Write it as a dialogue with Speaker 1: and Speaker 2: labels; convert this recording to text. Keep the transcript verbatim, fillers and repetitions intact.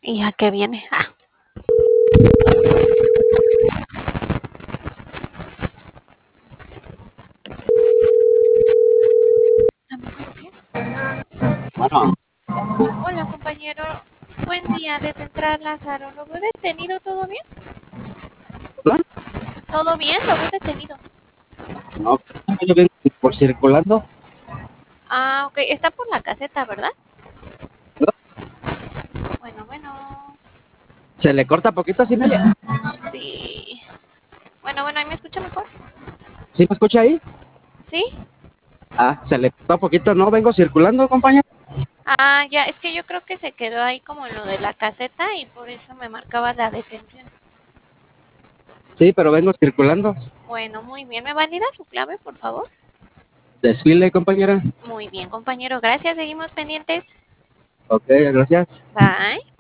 Speaker 1: ¿Y a qué viene? Ah.
Speaker 2: Bueno,
Speaker 1: Hola, compañero. Buen día de Central Lázaro. ¿Lo veo detenido? ¿Todo bien?
Speaker 2: ¿hola?
Speaker 1: ¿Todo bien? Lo veo detenido.
Speaker 2: No, yo vengo por circulando.
Speaker 1: Ah, ok. Está por la caseta, ¿verdad?
Speaker 2: ¿No?
Speaker 1: Bueno, bueno.
Speaker 2: Se le corta poquito, ¿sí me,
Speaker 1: Sí. Bueno, bueno, ¿ahí me escucha mejor?
Speaker 2: ¿sí me escucha ahí?
Speaker 1: ¿Sí?
Speaker 2: Ah, se le corta poquito, no vengo circulando, compañero.
Speaker 1: Ah, ya. Es que yo creo que se quedó ahí como en lo de la caseta y por eso me marcaba la detención.
Speaker 2: Sí, pero vengo circulando.
Speaker 1: Bueno, muy bien. ¿Me valida su clave, por favor?
Speaker 2: Desfile, compañera.
Speaker 1: Muy bien, compañero. Gracias. Seguimos pendientes.
Speaker 2: Ok, gracias.
Speaker 1: Bye.